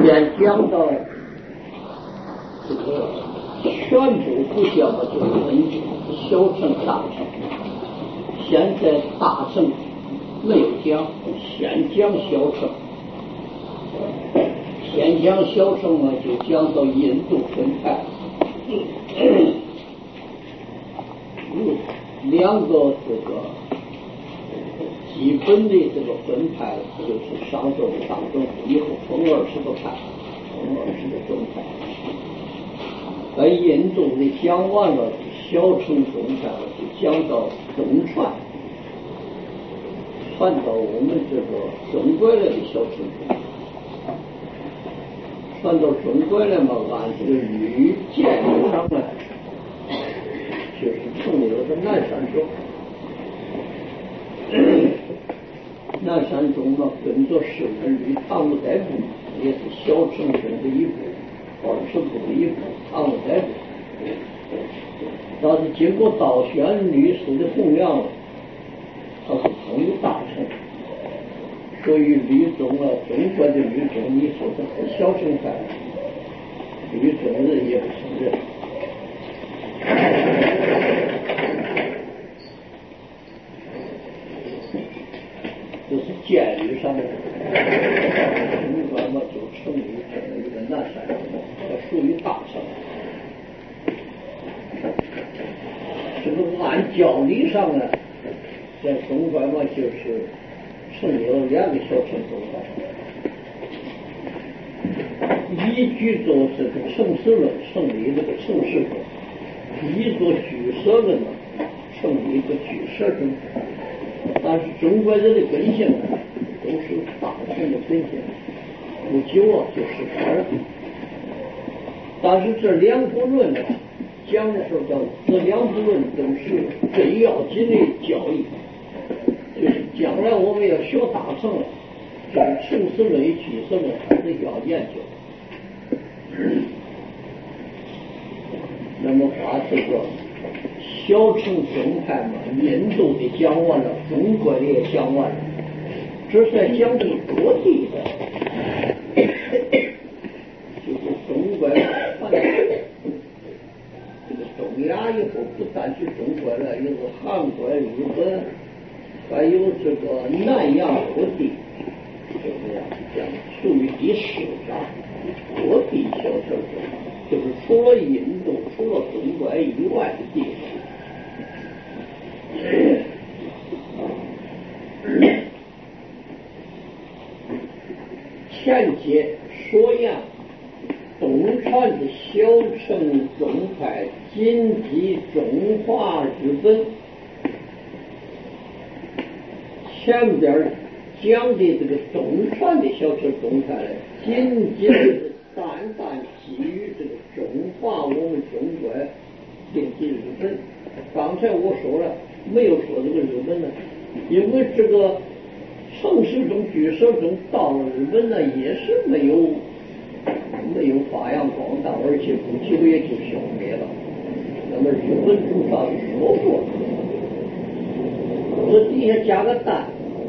面讲到这个全部不讲的就分小乘大乘，现在大乘没有讲，先讲小乘，先讲小乘呢就讲到印度分派，两个这个基本的这个分派就是上周大政府以后分20个派，分20个宗派。在印度的讲完了小乘宗派，就讲到中传，传到我们这个中国来的小乘宗派，传到中国来嘛，按这个律建立上来，就是成立了个南山宗。南山宗嘛，跟着释文律唐五代部，也是小乘宗的一部，20部的一部，唐五代部。但是经过道宣律师的弘扬，它是成为大乘。所以律宗啊，中国的律宗，你说它是小乘派，律宗人也不承认。这是监律上的，中国嘛就成立这么一个南山宗，它属于大乘。这个按教理上呢，在中国嘛就是成立了2个小乘宗派，依据着这个成实论成立这个成实宗，依着俱舍论呢成立一个俱舍宗。但是中国人的根性呢，都是大乘的根性，不久啊就失传了。但是这2部论呢，讲的时候叫这2部论都是最要紧的教义，就是将来我们要学大乘了，就是成实论与俱舍论还是要研究。那么把这个小乘宗派嘛，印度的讲完了，中国的也讲完了，这是在讲的各地的，就是中国传这个东亚以后，不但是中国了，有个韩国、日本，还有这个南洋各地，就是讲属于第10章，各地小乘宗，就是除了印度、除了中国以外的地方。前节说呀，东传的小乘宗派紧急中华日本，前边讲的这个东传的小乘宗派呢，紧接着单基于这个中华我们中国并及日本。刚才我说了，没有说这个日本呢，因为这个成实宗、俱舍宗到了日本呢，也是没有发扬光大，而且不久也就消灭了。那么日本主上说过，这底下加个蛋，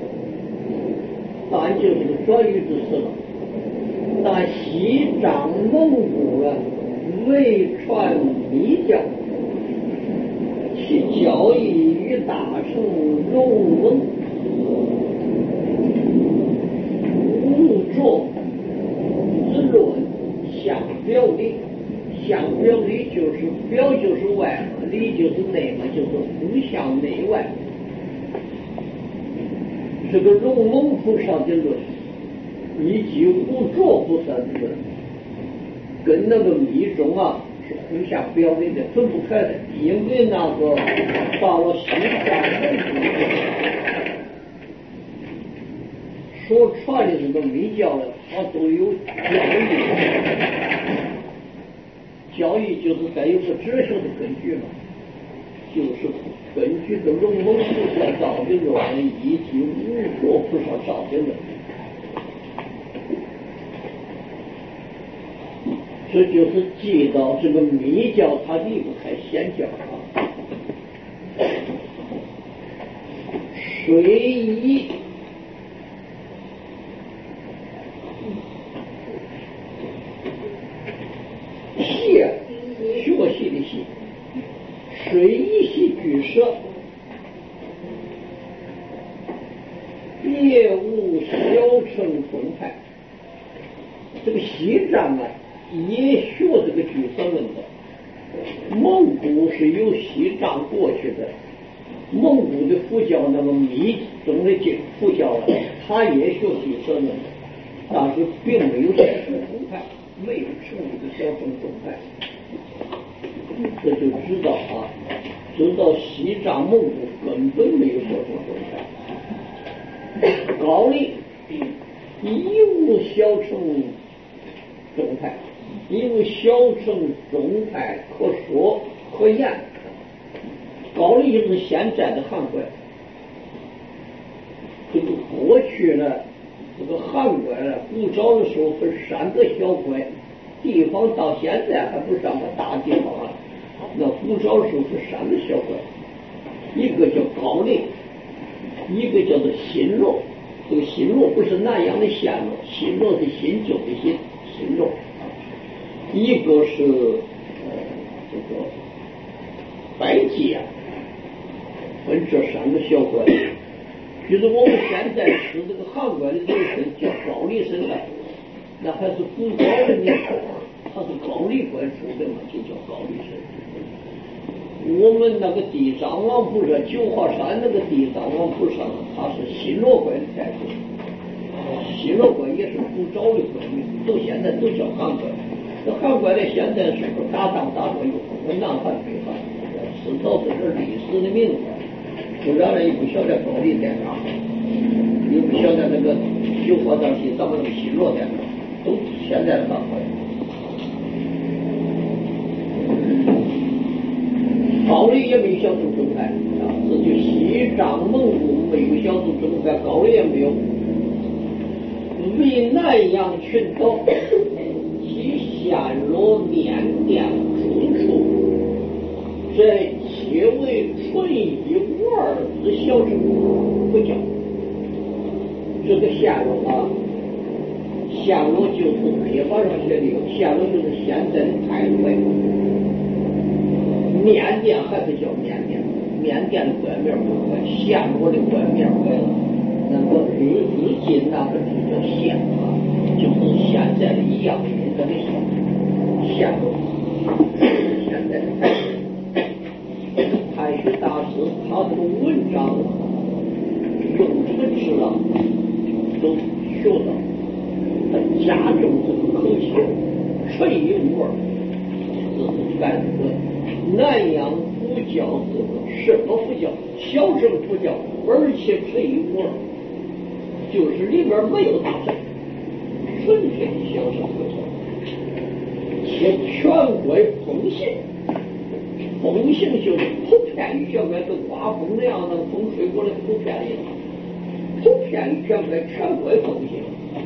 蛋就是个转语之词了。但西藏蒙古啊，未传密教，其教义与大乘融蒙，无着之论相表里。相表里就是表就是外嘛，里就是内嘛，就是互相内外。这个融蒙菩萨的论以及无着菩萨的论，跟那个密宗啊是互相表里的，分不开的。因为那个到了西藏所传的这个密教呢，它都有教义就是该有个哲学的根据嘛，就是根据的融蒙菩萨造的论以及无着菩萨造的论。这就是记到这个密教它离不开显教啊。虽以舍，业务小乘宗派。这个西藏啊，也学这个举色论的。蒙古是由西藏过去的，蒙古的佛教那么密宗的佛教啊，他也学举色论的，但是并没有小乘宗派，没有成立的小乘宗派。这就知道啊，知道西藏蒙古根本没有小乘宗派。高丽一无小乘宗派，因为小乘宗派可说可言。高丽就是现在的汉国，这个过去呢，这个汉国呢，古早的时候分3个小国，地方到现在还不上个大地方啊。那古早的时候是3个小国，一个叫高丽，一个叫做新罗。这个新罗不是南阳的暹罗，新罗是新旧的新罗。一个是这个百济啊，分这3个小国。就是我们现在是这个汉国的这个神叫高丽神的，那还是古早的呢，他是高丽国出的嘛，就叫高丽神。我们那个地藏王菩萨，九华山那个地藏王菩萨，他是新罗国的代表。新罗国也是古早的国名，都现在都叫汉国。这汉国呢，现在是不是打仗打过有分南汉北汉，知道这是历史的名字，不然呢也不晓得高丽在哪，也不晓得那个九华山西咱们那个新罗在哪，都现在的汉国。高丽也没有小乘宗派啊，这就西藏蒙古没有小乘宗派，高丽也没有。为南洋群岛及暹罗、缅甸诸处，这皆为纯一无二之小乘佛教。这个暹罗啊，暹罗就是铁板上写的，暹罗就是现在的泰国。缅甸还是叫缅甸，缅甸的官名不改，暹罗的官名改了。那个日今那个就叫暹啊，就是现在的一样的那个暹罗，现在的泰国。太虚大师他这个文章用这个字啊，都学到，他加重这个口气，纯一无二，这是干这个。南洋佛教这个什么佛教？小乘佛教，而且纯一无二，就是里边没有大乘，纯粹的小乘佛教，且全归风行。风行就是普遍于全国，跟刮风那样的风吹过来普遍一样，普遍于全国，全归风行。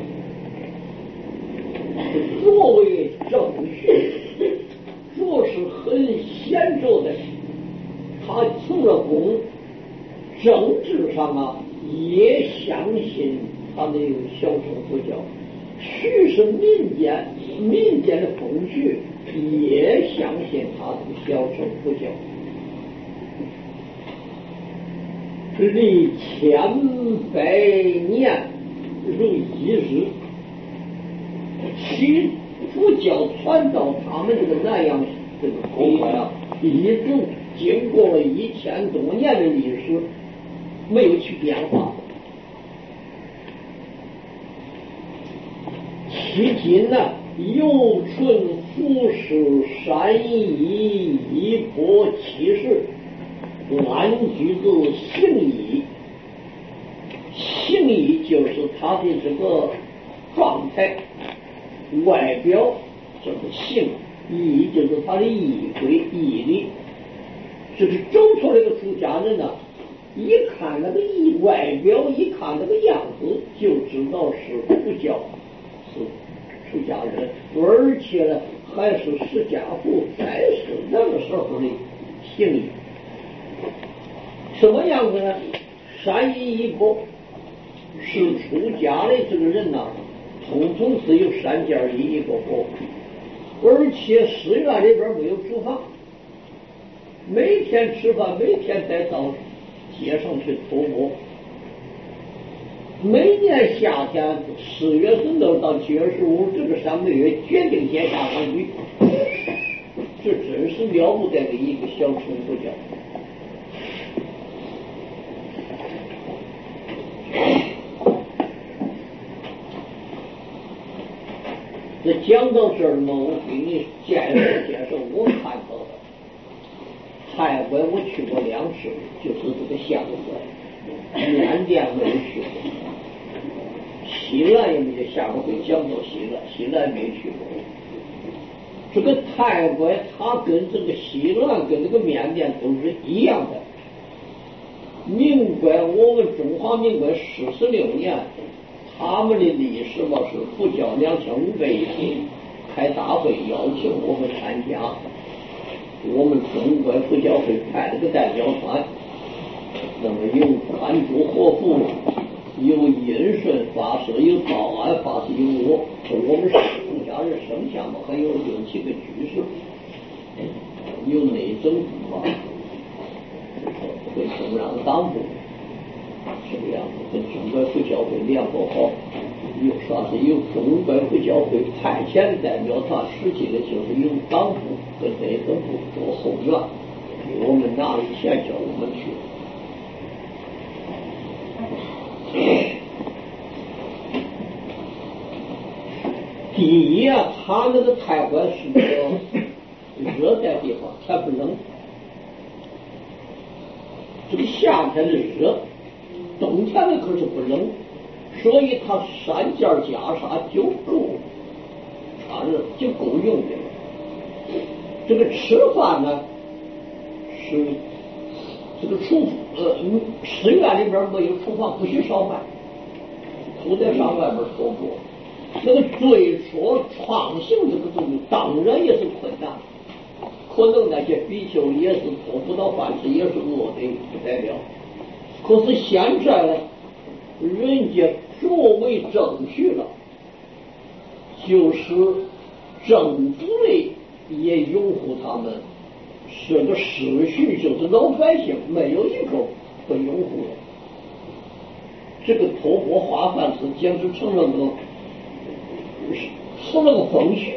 作为正学。若是很显著的，他成了功，政治上啊也相信他那个小乘佛教，许是民间的风趣也相信他的小乘佛教，历千百年如一日，其佛教传到他们这个南洋这个国家啊，一直经过了1000多年的历史，没有去变化。迄今呢，由纯服饰善意衣钵其事，安居之行义。行义就是他的这个状态。外表就是行，义就是他的义规义理。这是走出来的出家人呢，一看那个外表，一看那个样子，就知道是佛教，是出家人，而且呢还是释迦佛在世那个时候的行义。什么样子呢？善意一钵，是出家的这个人呢，统统是有3件衣一个钵，而且寺院里边没有厨房， 每天吃饭，每天再到街上去徒步。每年夏天4月份都到7月15这个3个月决定接下上去，这真是了不得的一个小冲突家。这讲到这儿嘛，我给你介绍我看到的泰国我去过2次，就是这个象关，缅甸没有去过，西南也没有，下回会讲到西南没去过。这个泰国它跟这个西南跟这个缅甸都是一样的。民国我们中华民国46年。他们的历史嘛是佛教2500人开大会，邀请我们参加，我们中国佛教会派了个代表团，那么有甘珠活佛，有印顺法师，有道安法师，有我们是出家人圣像嘛，还有6、7个居士，有内政部啊，会中央党部。这个样子跟中国佛教会联合好，有啥是有中国佛教会派遣代表团，实际的就是有党部跟内政部做后援，给我们拿了钱叫我们去。第一啊，他那个泰国是个热带地方，它不冷，这个夏天的热。冬天的可是不冷，所以它3件袈裟就够穿了，就够用的了。这个吃饭呢，是这个寺院里边没有厨房，不许烧饭，都得上外边说过。那个最初创新这个东西，当然也是困难，可能那些比丘也是做不到饭吃，也是饿的不得了。可是现在呢，人家作为正序了，就是政府类也拥护他们，是个世序，就是老百姓没有一个不拥护的。这个托钵化饭是简直成了个风序。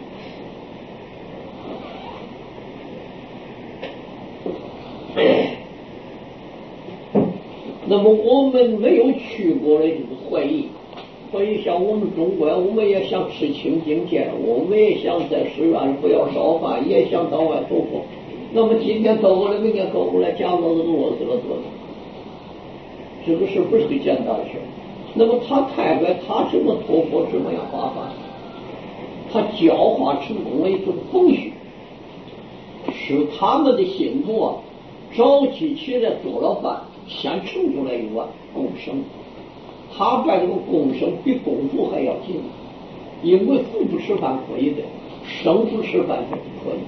那么我们没有去过的就是会议，所以像我们中国，我们也想吃清净戒，我们也想在寺院不要烧饭，也想到外头佛。那么今天走过来，明天走过来，假老子饿死了得了，这个事不是个简单的事。那么他泰国他怎么托钵，怎么样化饭？他教化成功了一种风序，使他们的信徒啊早起起来做了饭。先盛出来一碗供生，他把这个供生比供佛还要紧，因为佛不吃饭可以的，生不吃饭就不可以。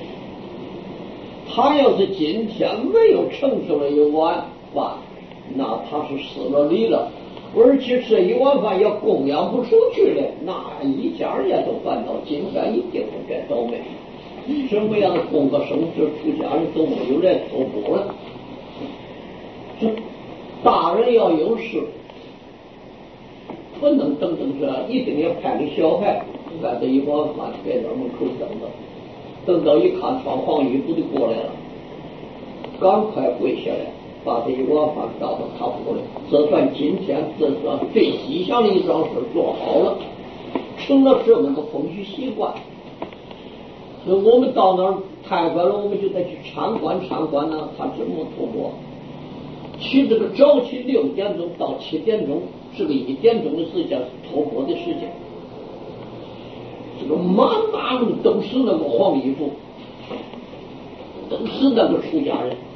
他要是今天没有盛出来一碗饭，那他是失了礼了，而且这一碗饭要供养不出去了，那一家人都烦恼，今天一定会该倒霉。什么样的供个生，这出家人都没有来托钵了。大人要有事，不能等这，一定要派个小孩把这一碗饭摆在门口等到一看穿黄衣服的过来了，赶快跪下来，把这一碗饭倒到他锅里。这算今天，这算最吉祥的一桩事做好了，成了这么个风俗习惯。所以我们到那儿泰国了，我们就得去参观呢，他怎么托钵。其这个早起6点钟到7点钟是个1点钟的时间，是托钵的时间。这个满都是那个黄衣服，都是那个出家人。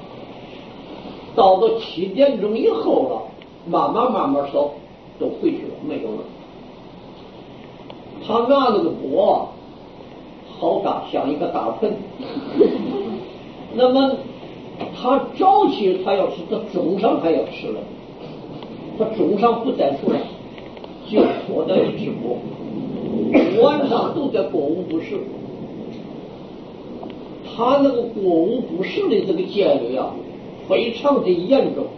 到7点钟以后了，慢慢烧，都回去了，没有了。他拿那个钵好大，像一个大盆。那么他早起他要吃，他中上还要吃了，他中上不再出来，就坐在一直播，晚上都在过午不食。 他那个国无不是的这个戒律啊，非常的严重，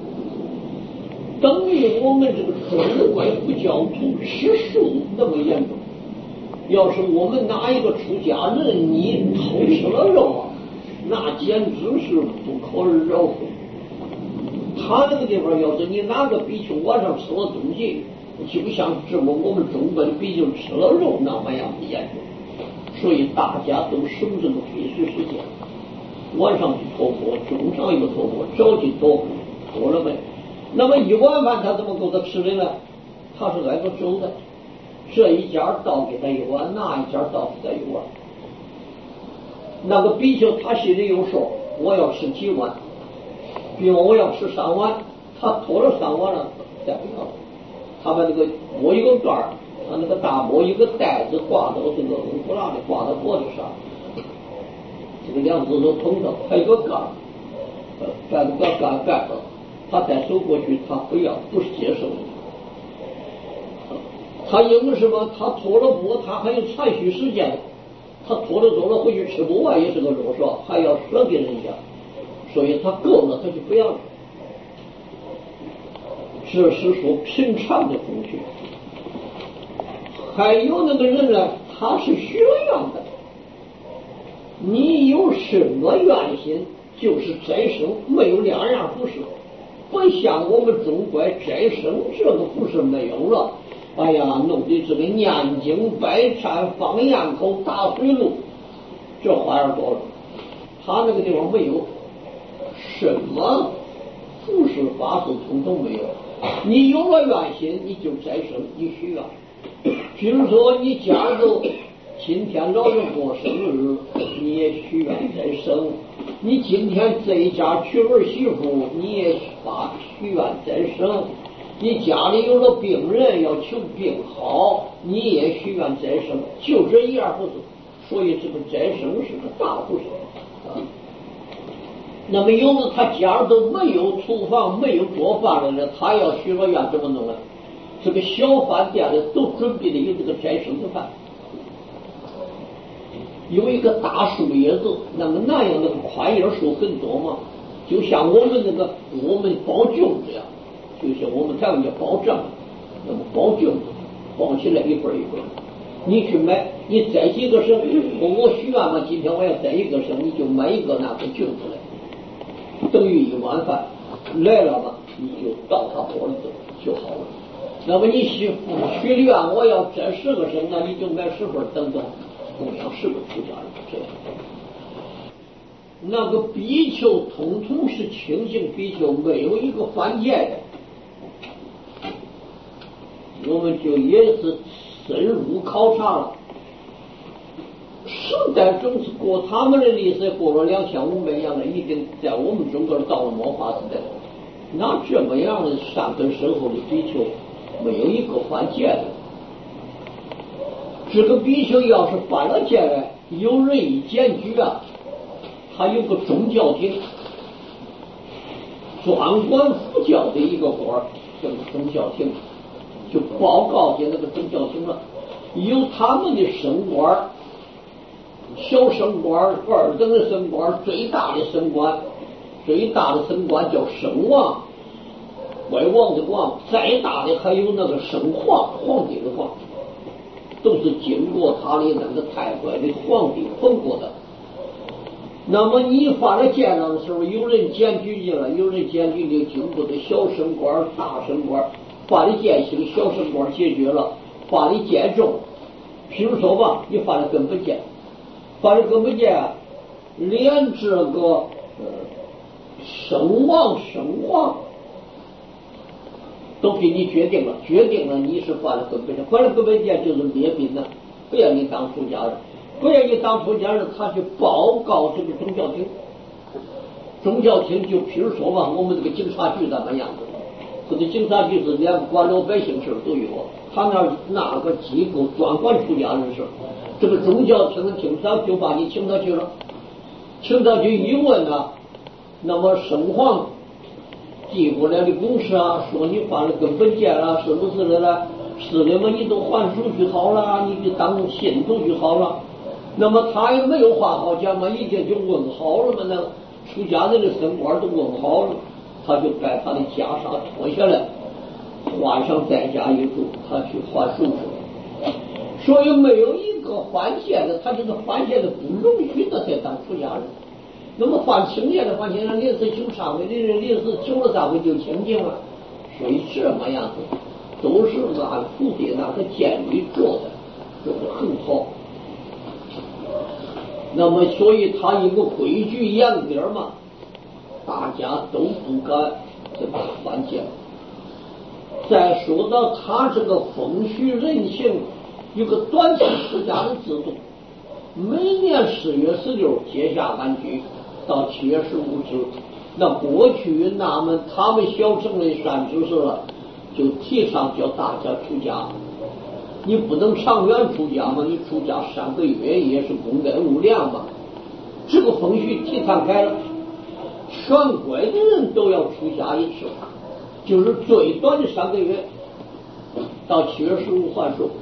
等于我们这个中国佛教徒吃素那么严重。要是我们拿一个出家人你偷吃了肉啊，那简直是不可饶恕。他那个地方，要是你哪个比丘晚上吃了东西，就像是我们中国的比丘吃了肉那么样的严重。所以大家都守这个必须时间，晚上去托钵，中上又托钵，早去托了没？那么一碗饭他怎么够他吃的呢？他是挨个走的，这一家倒给他一碗，那一家倒给他一碗。那个比丘他心里有数，我要吃几碗，比如我要吃3碗，他托了3碗了，再不要。他把这个摸一个盖儿。他那个大钵一个袋子挂到这个不拉的挂到脖子上，这个2只手捧着，还有个杆，把这个杆盖着，他再走过去，他不要，不是接受的。他因为什么？他托了钵，他还有残余时间，他托了走了回去吃不完也是个肉少，还要舍给人家，所以他够了他就不要了。这是说平常的风趣。还有那个人呢，他是学院的，你有什么愿心就是斋生，没有2样服饰，不像我们中国斋生这个服饰没有了，哎呀，弄的这个念经拜忏放焰口打水路，这花样多了。他那个地方没有什么服饰法事，统统没有。你有了愿心，你就斋生，你许愿。比如说你家里今天老人过生日，你也许愿斋生；你今天这一家娶儿媳妇，你也许愿斋生；你家里有了病人要求病好，你也许愿斋生。就这一样不是，所以这个斋生是个大不是啊。那么有的他家都没有厨房，没有做饭的人，他要许了愿怎么弄呢？这个小饭店的都准备的有这个斋生的饭，有一个大树叶子，那样那个宽叶树很多嘛，就像我们我们包粽子呀，就像我们台湾叫包粽，那么包粽子包起来一份一份，你去买，你摘几个省，我许愿嘛，今天我要摘一个省，你就买一个那个粽子来，等于一碗饭来了嘛，你就到他锅里头就好了。那么你许愿我要摘10个省，那你就买10份等等，供养10个出家人这样。那个比丘统统是清净比丘，没有一个犯戒的。我们就也是深入考察了，宋代总是过他们的历史过了2500年了，一定在我们中国到了末法时代，那这么样的善根深厚的比丘，没有一个犯戒的。这个比丘要是犯了戒来，有人一检举啊，他有个宗教厅，专管佛教的一个官儿，叫做宗教厅，就报告给那个宗教厅了。有他们的升官，小升官、2等的升官，最大的升官叫升王，外王的王，再大的还有那个升皇，皇帝的皇，都是经过他的那个太乖的皇帝封过的。那么你犯了戒了的时候，有人检举进来，有人检举你经过的小升官、大升官，犯了戒行，小升官解决了，犯了戒重。譬如说吧，你犯了根本戒，连这个升王升皇都给你决定了你是犯了根本戒，犯了根本戒就是灭宾了，不让你当出家人。不愿意当出家人，他去报告这个宗教厅。宗教厅就譬如说吧，我们这个警察局怎么样子？这个警察局是连管老百姓事都有，他那个机构专管出家人事。这个宗教厅的厅长就把你请他去了，请他去一问啊，那么圣皇寄过来的公示啊，说你犯了根本戒了，是不是的呢？是的嘛，你都还手续好了，你就当信徒就好了。 那么他也没有话好讲嘛，已经就问好了嘛，那出家人的升官都问好了，他就把他的袈裟脱下来，换上在家衣服，他去还俗去。所以没有一个换鞋的，他就是换鞋的不容许的才当出家人。那么换青年的换青年，临时修忏悔的人，临时求了忏悔就清净了。所以这么样子都是按佛的那个监律做的，做得很好。那么所以他一个规矩严格嘛，大家都不敢这个犯戒。再说到他这个风序人情，有个短期出家的制度，每年4月16结下安居，到7月15日。那过去他们小乘的善知识了，就提倡叫大家出家。你不能长远出家嘛，你出家3个月也是功德无量嘛。这个风序提倡开了，全国的人都要出家一次，就是最短的3个月，到7月15还俗。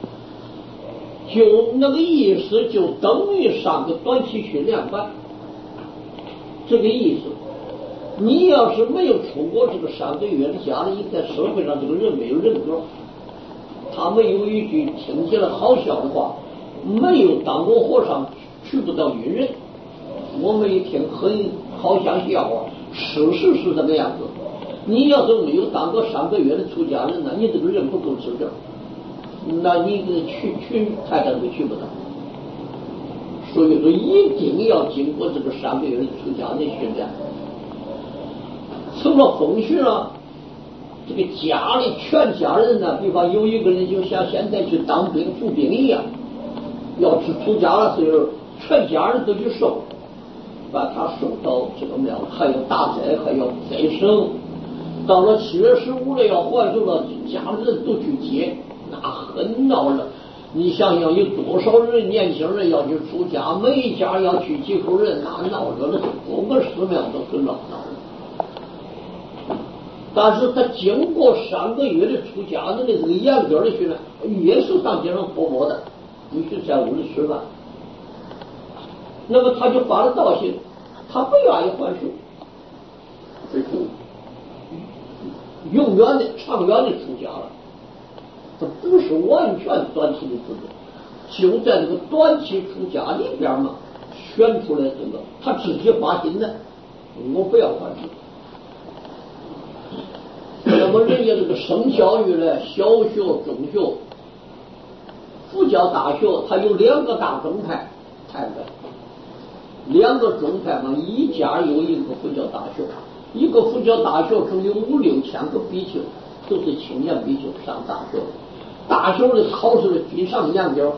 就那个意思，就等于上个短期训练班，这个意思。你要是没有出过这个3个月的家里，在社会上这个人没有人格。他们有一句听起来好笑的话，没有当过和尚娶不到女人。我们一听很好像笑话，事实是这个样子。你要是没有当过3个月的出家人呢，你这个人不够资格，那你娶太太都娶不到。所以说一定要经过这个3个月的出家的训练。成了风序了，这个家里全家人呢，比方有一个人就像现在去当兵服兵一样，要是出家了时候，全家人都去送，把他送到这个庙，还要大斋，还要斋生。到了7月15了要还俗了，家人都去接，那很闹热。你想想有多少人年轻人要去出家，每一家要去几户人，那闹热的多个寺庙都很闹闹。但是他经过3个月的出家的这个严格的训练，也是上街上活活的，必须在屋里吃饭。那么他就发了道心，他不愿意还俗，这是永远的、长远的出家了。这不是完全短期的制度，就在这个短期出家里边嘛，选出来这个他自己发心的，我不要还俗。那么人家这个升教育呢，小学、中学、佛教大学，它有2个大宗派，太白，2个宗派嘛，一家有一个佛教大学，一个佛教大学中有5、6千个比丘，都是青年比丘上大学。大学的考试的均上严格，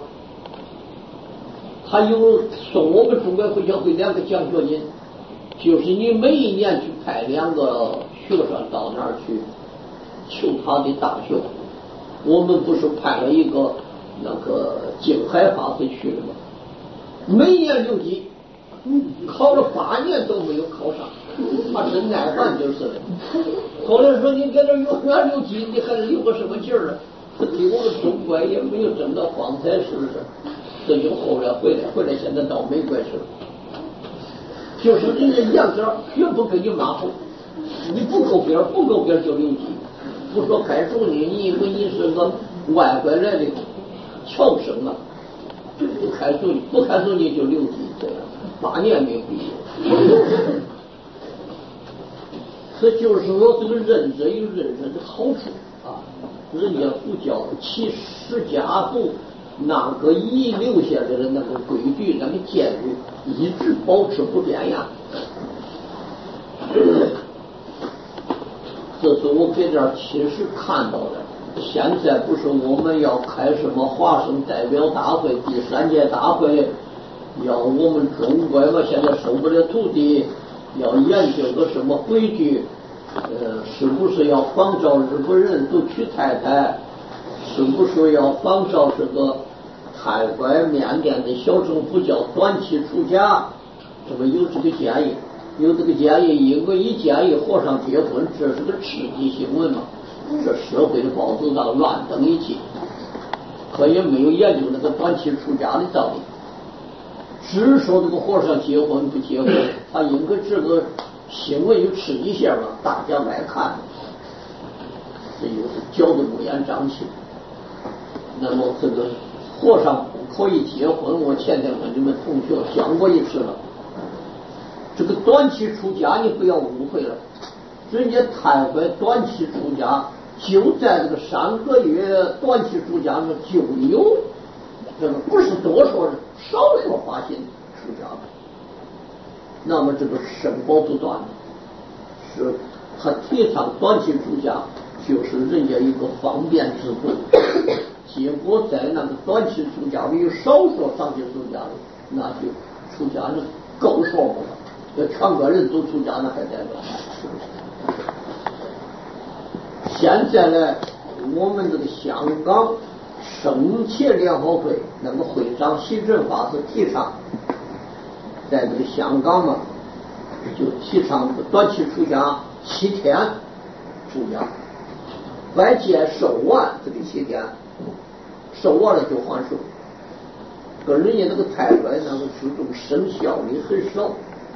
还有送我们中国佛教会2个奖学金，就是你每一年去派2个学生到那儿去求他的大学。我们不是派了一个那个净海法师去了吗？每年留级，考了8年都没有考上，他真耐烦就是了。后来说你在这永远留级，你还留个什么劲儿呢？对我们中国也没有挣到方才是不是？这就后来回来现在到美国去了。就是人家杨家绝不跟你马虎，你不够边就留级，不说开除你，你以为你是个外国来的侨生啊？不开除你就留级，这样8年没毕业。这就是说这个认真有认真的好处啊！人家佛教其释迦部那个遗留下来的那个规矩、那个戒律，一直保持不变呀。这是我给这儿其实看到的。现在不是我们要开什么华生代表大会第3届大会，要我们中国嘛，现在收不了徒弟，要研究个什么规矩，是不是要仿照日本人都娶太太，是不是要仿照这个泰国缅甸的小乘佛教短期出家，这么有这个建议，因为一建议和尚结婚，这是个刺激新闻嘛，这社会的报纸上乱登一气，可也没有研究那个短期出家的道理。 只说这个和尚结婚不结婚，他应该这个新闻有吃一下了，大家来看，这又是教的乌烟瘴气。那么这个和尚不可以结婚，我前天跟你们同学讲过一次了。这个短期出家你不要误会了，人家太白短期出家就在这个3个月短期出家呢就有这个不是多数人少数发心出家的，那么这个生活不断，是他提倡短期出家，就是人家一个方便之故。结果在那个短期出家里有少数长期出家的，那就出家人够数了。要全国人都出家，那还在这。现在呢，我们这个香港圣协联合会那个会长习振法师提倡，在这个香港嘛，就提倡短期出家7天出家，外界受完这个7天，受完了就还俗，跟人家那个太白那个注重生效率很少。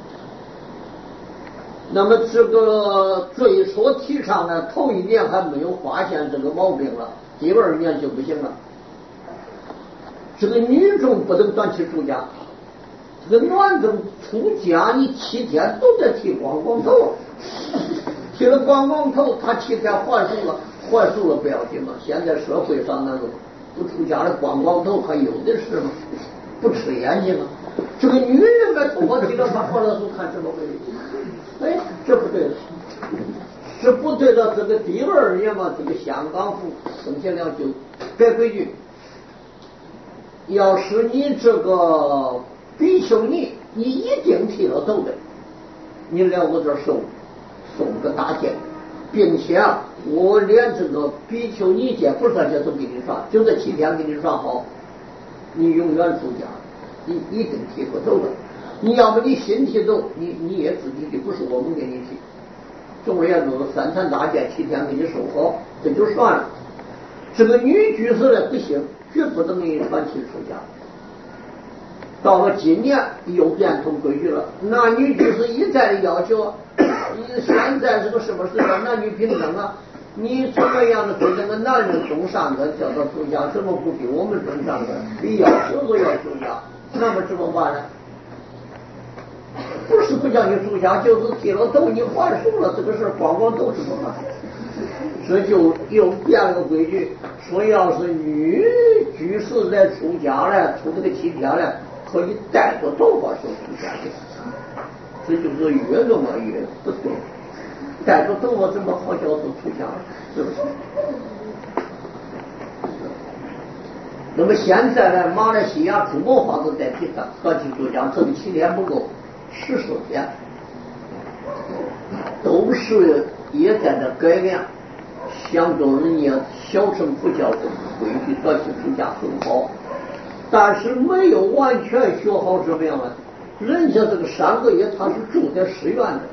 那么这个最初提倡呢，头1年还没有发现这个毛病了，第2年就不行了。这个女众不能短期出家，这个男众出家你7天都得剃光头，剃了光头，他7天还俗了不要紧嘛。现在社会上那个不出家的光头还有的是嘛，不吃眼睛啊。这个女人把头发剃了，把黄老师看什么回事？哎，这不对了，是不对的。这个第2年嘛，这个香港府圣协良就改规矩，要是你这个比丘尼，你一定剃了头的，你来我这儿送个大戒，并且我连这个比丘尼戒、菩萨戒都给你传，就这7天给你传好，你永远出家，你一定剃过头的。你要不你新剃头，你也自己的，不是我们给你剃。总而言之，3坛大戒7天给你收好，这就算了。这个女居士呢不行，绝不能给你短期出家。到了今年又变通规矩了，男女居士一再的要求，你现在是个什么时代？男女平等啊！你怎么样的对这个男人种善根，叫他出家，怎么不给我们种善根？你要求都要出家，那么怎么办呢？不是不叫你出家，就是剃了头你还俗了，这个事光都怎么办？这就又变了个规矩，说要是女居士来出家了，出这个7天了，可以带着头发说出家去。这就是越弄越不对，带着头发怎么好叫做出家？是不是？那么现在呢，马来西亚诸某法子在提倡短期出家，这个7天不够，14天，都是也在这改良，想着人家小乘佛教的规矩，短期出家很好，但是没有完全学好什么样呢？人家这个3个月他是住在寺院的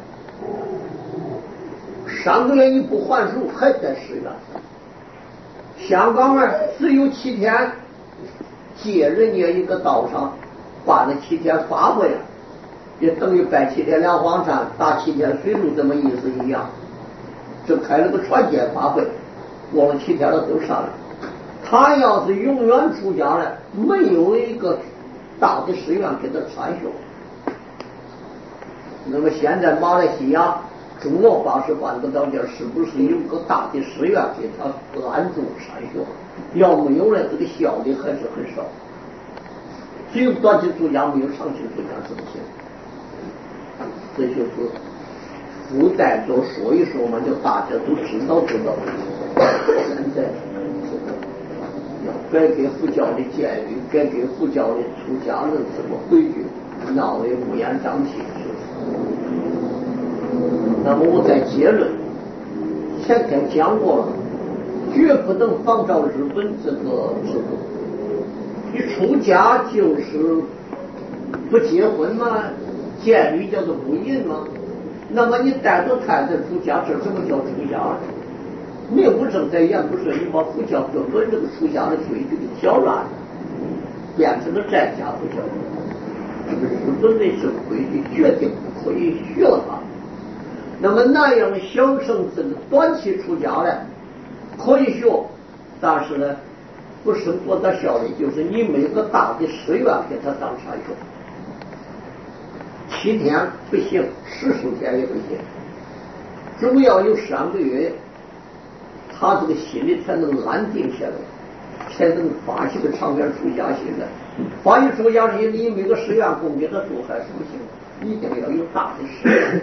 ，3个月你不还俗还在寺院。香港呢只有7天，借人家一个道场把那7天发回来，也等于拜7天2黄山，打7天水路，这么意思一样。这开了个传戒法会，过了7天了都上来。他要是永远出家了，没有一个大的寺院给他传授。那么现在马来西亚中国法师办的道教是不是有个大的寺院给他安住传授？要没有了，这个效率还是很少。只有短期出家，没有长期出家怎么行？这就是附带着说一说嘛，就大家都知道。现在要改革佛教的戒律，改革佛教的出家人什么规矩，闹得乌烟瘴气。那么我再结论，前天讲过了，绝不能仿照日本这个制度。你出家就是不结婚嘛，戒律叫做不淫嘛。那么你带着太太出家，这什么叫出家？名不正在言不顺，你把佛教根本这个出家的规矩给搅乱了，变成了在家佛教。 这个日本的社会就决定不可以学了吧。那么那样小乘这个短期出家呢，可以学，但是呢，不是多大效力，就是你每个大的寺院给他当禅学，7天不行，14天也不行，总要有3个月，他这个心里才能安定下来，才能发起个长远出家心来。发起出家心，你每个寺院供给他住还是不行，一定要有大的寺院。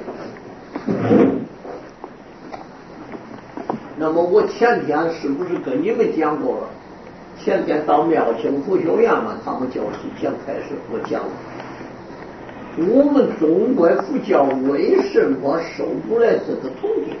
那么我前天是不是跟你们讲过了？前天到庙清福修院嘛，他们教师讲开始，我讲了，我们中国佛教为什么收不来这个徒弟？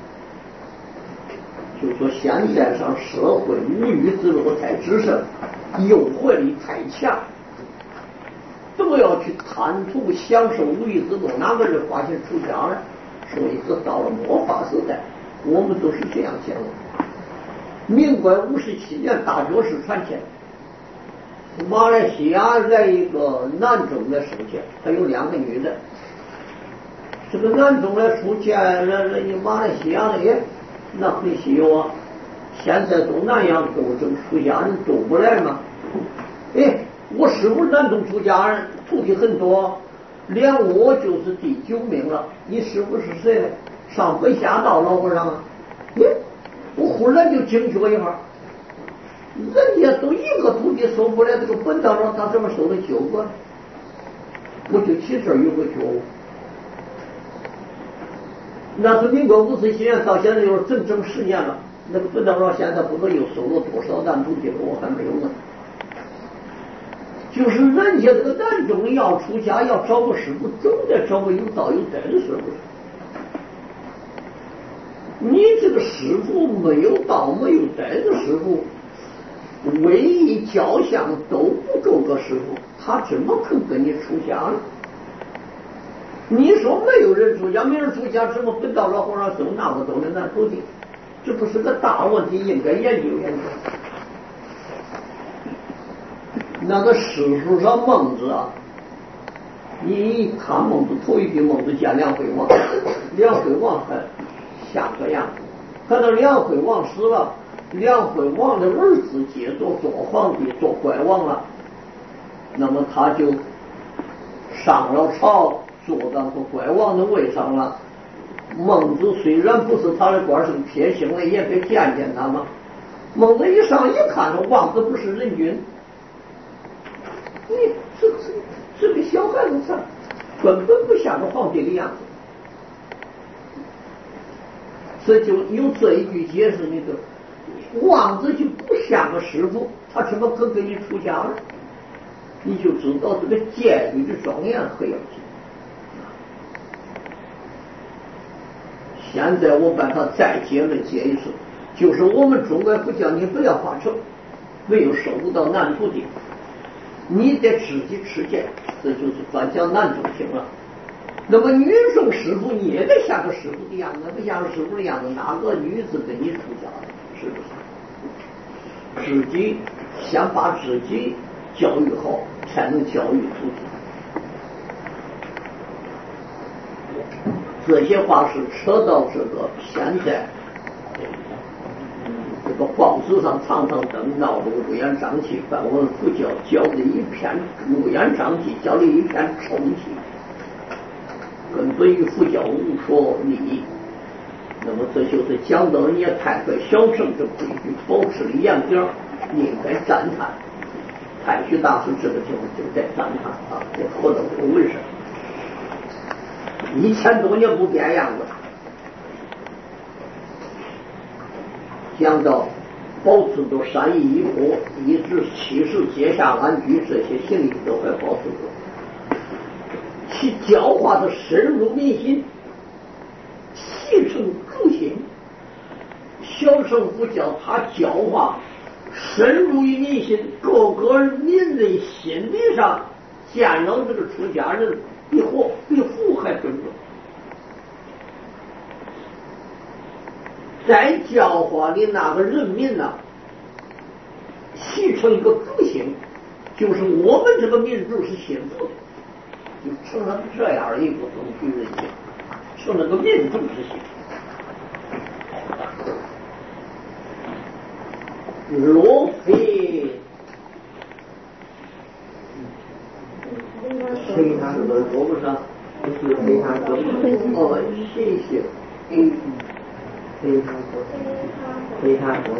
就说现在上社会五欲之路太炽盛，诱惑力太强，都要去贪图享受五欲之路，哪个人发现出家了？所以这到了末法时代，我们都是这样讲的。民国57年大觉寺传前，马来西亚来一个男中来收钱，他有2个女的。这个男中来收钱，人家马来西亚的也那很稀有啊。现在东南亚都这个出家人都不来嘛。哎，我师傅南中出家人徒弟很多，连我就是第9名了。你师傅是谁呢？上北下道老和尚啊。我忽然就惊觉一下，人家都1个徒弟收不来，这个本道上他怎么收了9个？我就起这儿有个觉悟。那是民国57年到现在有整10年了，那个本道上现在不知道又收了多少男徒弟了，我还没有呢。就是人家这个男中要出家，要找个师傅，总得找个有道有德的师傅。你这个师傅没有道没有德的师傅，唯一教相都不够个师傅，他怎么肯跟你出家呢？你说没有人出家，没人出家，怎么本道老和尚收那么多的男徒弟？这不是个大问题，应该研究研究。那个史书上孟子啊，你看孟子头一笔，孟子见梁惠王，梁惠王还像个样子。看到梁惠王死了，梁惠王的儿子接着做皇帝，做拐王了，那么他就上了朝，坐到个拐王的位上了。孟子虽然不是他的官，是撇清了，也得见见他嘛。孟子一上一看，说王子不是人君，你这个小孩子根本不像个皇帝的样子。这就有这一句解释，你说王子就不像个师傅，他怎么可给你出家了？你就知道这个戒律的庄严很要紧。现在我把它再解了解一次，就是我们中国佛教，你不要发愁，没有收不到男徒弟，你得自己持戒，这就是专讲男中行了。那么女众师傅你也得像个师傅的样子，不像个师傅的样子，哪个女子跟你出家了？是不是？自己先把自己教育好，才能教育徒弟。这些话是扯到这个现在这个报纸上常常登闹得乌烟瘴气，把我们佛教教的一片乌烟瘴气，教的一片臭气，根本与佛教无所利益。那么这就是讲到人家太虚小乘这规矩保持的严格，应该赞叹。太虚大师这个地方就在赞叹啊，这活动这个为什么1000多年不变样子。讲到保持着善意依佛，一直70阶下安居，这些行为都还保持着，其教化的深入民心，细成诸心。小乘佛教它教化深入于民心，各个民的心理上见到这个出家人比佛还尊重。在教化的那个人民呢，形成一个主心， 就是我们这个民族是幸福的，就成了这样一个东西人家，成了个民族之幸福。若非非他说说不上，不是非他说哦，谢谢，非他说，非他说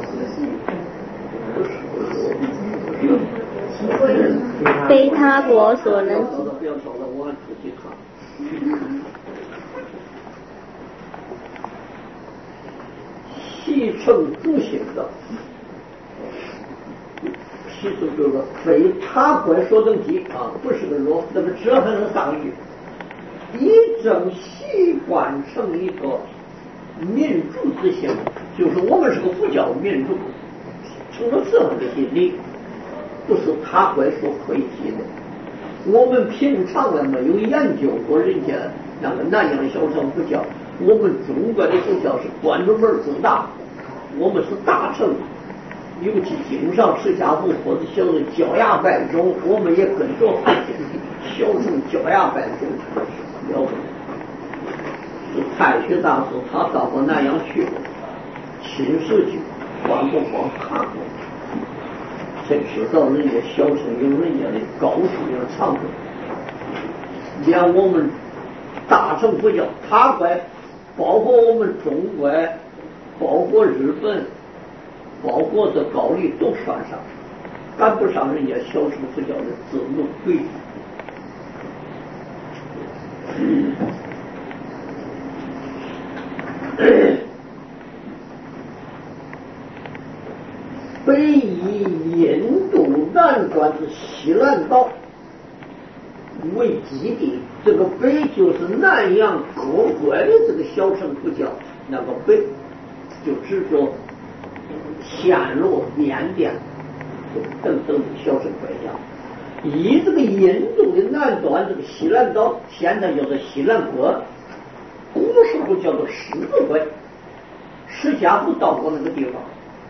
非他国所能及。 不要走了，我出去看。细称不行的，细称就是说非他国所能及啊，不是个弱，那么这还能上去。以正习惯成一个民族之性，就是我们是个佛教民族，成了这样的心理，不是他国所可以提的。我们平常呢没有研究过人家那个南洋小乘佛教，我们中国的佛教是关着门做大，我们是大乘，尤其经上释迦牟或者小人脚牙摆种，我们也跟着汉小乘脚牙摆种了不得。是太虚大师他到过南洋去过，亲自去观过光看过，才知道人家小乘有人家的高处有长处，连我们大乘佛教他关，包括我们中国，包括日本，包括这高丽都算上，赶不上人家小乘佛教的自由规矩。北以印度南端的西南岛为基地，这个北就是南洋各国的这个小乘佛教，那个北就指着暹罗、缅甸等等小乘国家。以这个印度的南端这个西南岛，现在叫做西南国，古时候叫做狮子国，释迦牟到过那个地方。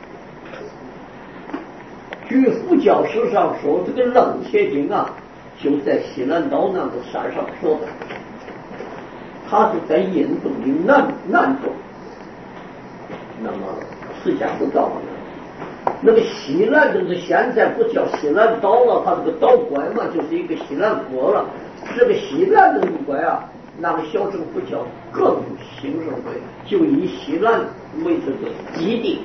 据佛教史上说，这个楞伽经啊，就在西南岛那个山上说的，它是在印度的南端。那么释迦牟到了那个西南，就是现在不叫西南岛了，它这个岛关嘛，就是一个西南国了。这个西南这个关啊，那个小乘佛教更兴盛会，就以西南为这个基地。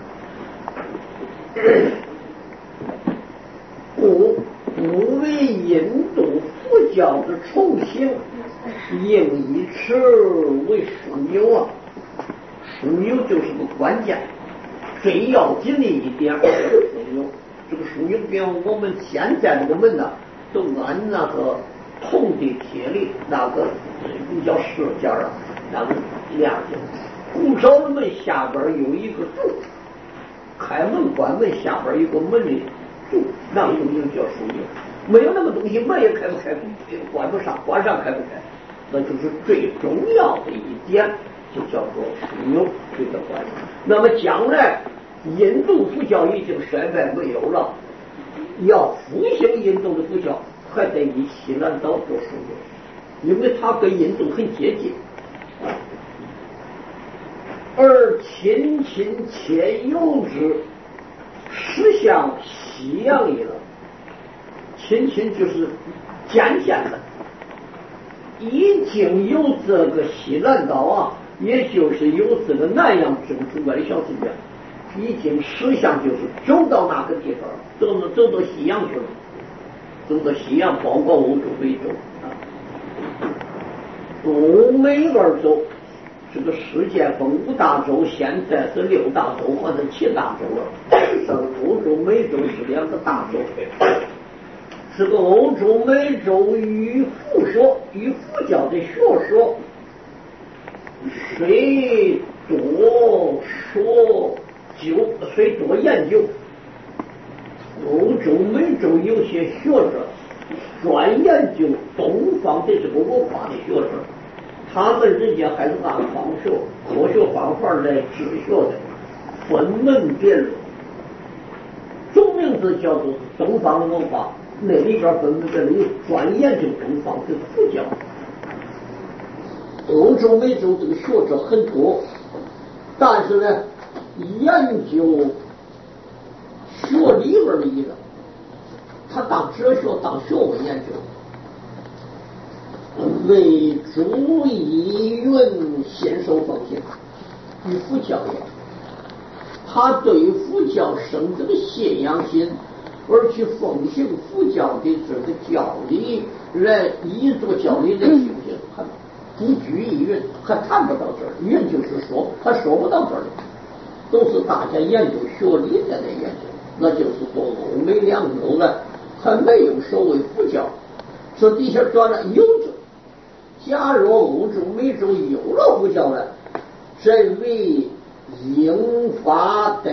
故为印度佛教的重兴，应以此为枢纽啊。枢纽就是个关键，最要紧的一点是枢纽。这个枢纽，比如我们现在这个门呢，都按那个铜的铁的那个比较石件啊，那个亮的。古早的门下边有一个柱，开门关门下边有个门的柱，那个就叫枢纽。没有那个东西，门也开不开，关不上，关上开不开，那就是最重要的一点，就叫做枢纽这个关系。那么将来印度佛教已经衰败没有了，要复兴印度的佛教，还得以西南岛做枢纽，因为它跟印度很接近。而亲且有之，实向西洋矣了。亲就是渐渐的，已经有这个西南岛啊，也就是有这个南洋中国的小镇家，已经驶向就是走到那个地方，走到西洋去了，走到西洋，包括欧洲、美洲啊，东美而走。这个世界分5大洲，现在是6大洲或者7大洲了。剩欧洲、美洲是2个大洲。这个欧洲、美洲与佛说，与佛教的学说，虽多说究，虽多研究。欧洲、美洲有些学者专研究东方的这个文化的学者。他们人家还是按科学方法来治学的，分门别类。总名字叫做东方文化， 那里边本在那有专研究东方的佛教。欧洲、美洲这个学者很多，但是呢，研究学理论的一个，他当哲学、当学问研究。为主义云先受奉行，与佛教一样，他对佛教生这个信仰心，而去奉行佛教的这个教理来依着教理来修行，还不拘一云，还谈不到这儿。云就是说，他说不到这儿，都是大家研究学理在那研究，那就是说欧美两洲呢，还没有所谓佛教，这底下转了有着。假如欧洲、美洲有了佛教了，这为英法德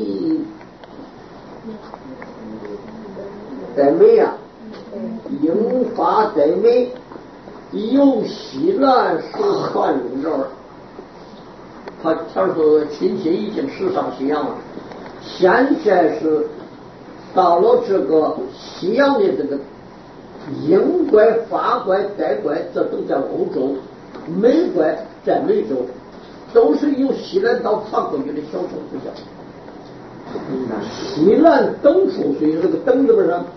美啊，英法德美由西南所传入这儿，他说亲戚已经驶上西洋了，现在是到了这个西洋的这个。英怪、法怪、德怪，这都在欧洲；美怪在美洲，都是由西南岛传过去的小乘佛教。西南等处，所以这个等这个什么？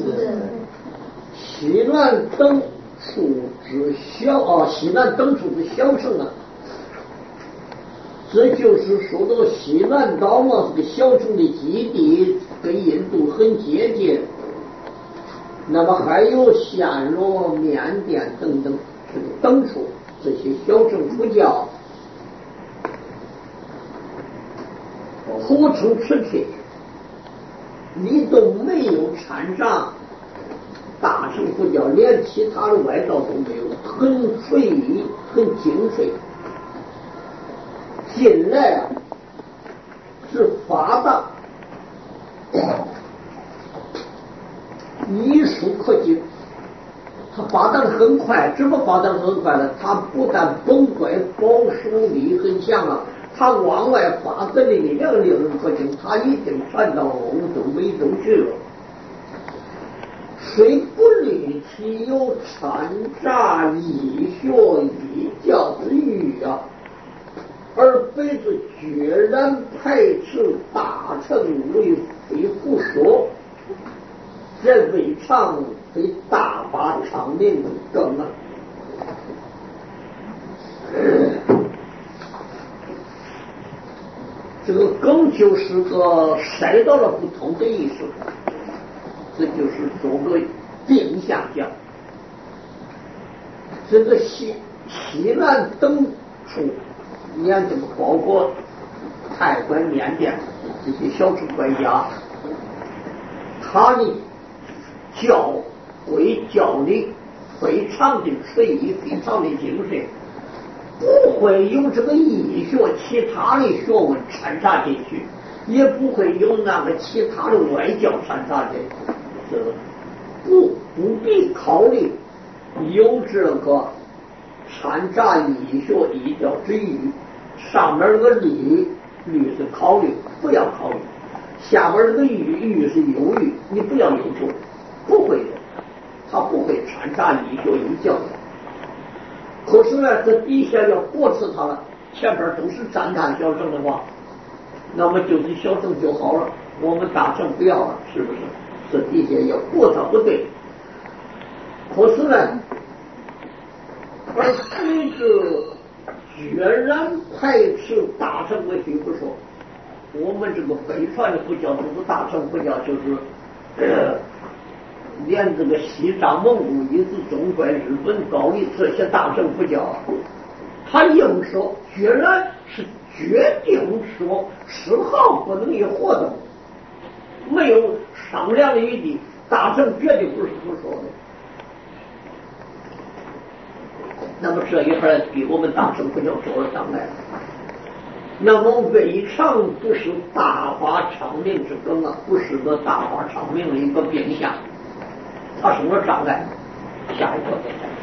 西南等处之小啊，西南等处之小乘啊。这就是说这个西南岛嘛，这个小乘的基地跟印度很接近。那么还有暹罗、缅甸等等这个等处这些小乘佛教，合成此体，你都没有掺杂大乘佛教，连其他的外道都没有，很随意，很精粹。近来啊，是发达。医术科技，它发展的很快，怎么发展的很快呢？它不但本怪保守力很强啊，它往外发展的力量令人可敬，它已经传到欧洲、美洲去了。虽不虑其有掺杂医学异教之余啊，而非是决然排斥大乘为非胡说。这未尝非大发长明的更啊！这个更就是个筛到了不同的意思，这就是做个定下讲。这个西南等处，你看这个包括泰国、缅甸这些小乘国家，他的教规教理非常的随意，非常的精神，不会有这个医学其他的学问掺杂进去，也不会有那个其他的外教掺杂进去，不必考虑有这个掺杂医学异教之余，上面那个律是考虑，不要考虑，下边那个欲是有欲，你不要有求。不会的，他不会掺杂医学异教的。可是呢，这底下要驳斥他了，前边都是赞叹小乘的话，那么就是小乘就好了，我们大乘不要了，是不是？这底下要驳他不对。可是呢，而随着决然排斥大乘为非不说，我们这个北传的佛教，这个大乘佛教就是连这个西藏、蒙古、伊斯、中国、日本、高丽这些大乘佛教，他硬说，决然是决定说丝毫不能有活动，没有商量的余地，大乘绝对不是不说的。那么这一块给我们大乘佛教做了障碍了。那么未尝不是大发长明之根啊，不是个大发长明的一个变相。它什么障碍？下一个再讲。